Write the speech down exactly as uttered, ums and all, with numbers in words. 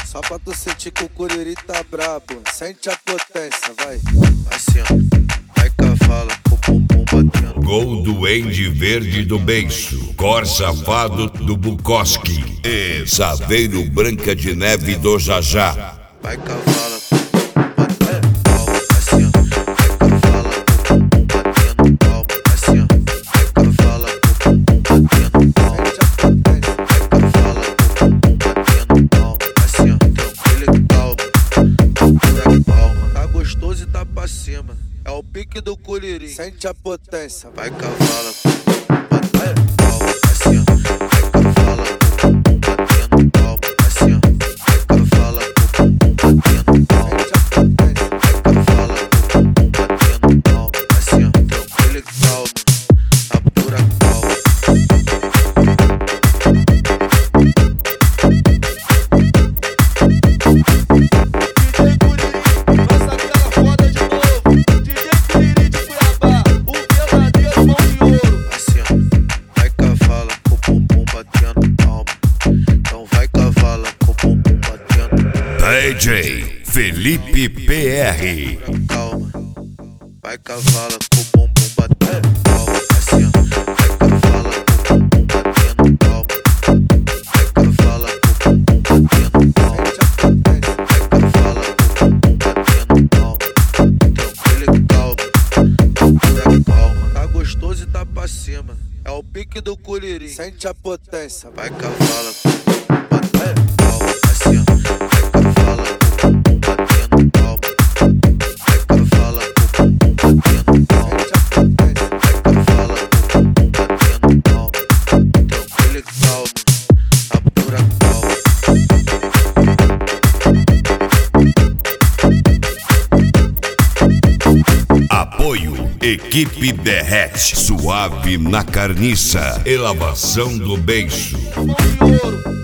Só pra tu sentir que o Curiri tá brabo. Sente a potência, vai. Assim, ó, vai cavala com o bumbum batendo. Gol do Duende Verde do Beiço, Cor Safado do Bukowski e Saveiro Branca de Neve do Jajá. Vai cavala com o bumbum batendo palma. Assim, ó, vai cavala com o bumbum batendo palma. Assim, ó, vai cavala com o bumbum batendo palma. Sente a potência. Vai cavala com o bumbum batendo palma. Assim, ó, tranquilo e calmo. Procura palma. Tá gostoso e tá pra cima. É o pique do Curiri. Sente a potência. Vai cavala com o bumbum batendo palma. Assim, ó, vai cavala com o bumbum batendo palma. Assim, ó, vai cavala com o bumbum batendo palma. Sente a potência. Vai cavala com o bumbum batendo palma. Assim, ó, tranquilo e calmo. A pura calma. Assim, ó, vai cavala com o bumbum batendo palma. Então vai cavala com o bumbum batendo. D J Felipe P R. Calma, vai cavala com o bumbum batendo palma. Assim, ó, vai cavala com o bumbum batendo palma. Vai cavala com o bumbum batendo palma. Sente a potência. Vai cavala com o bumbum batendo palma. Tranquilo e calmo, procura calma. Tá gostoso e tá pra cima. É o pique do Curiri. Sente a potência. Vai cavala com o bumbum batendo palma. Assim, ó, vai cavala com o bumbum batendo palma. Vai cavala com o bumbum batendo palma. Sente a potência. Vai cavala com o bumbum batendo palma. Tranquilo e calmo, a pura calma. Apoio Equipe Derrete, suave na carniça, elevação do beiço. Mão de ouro.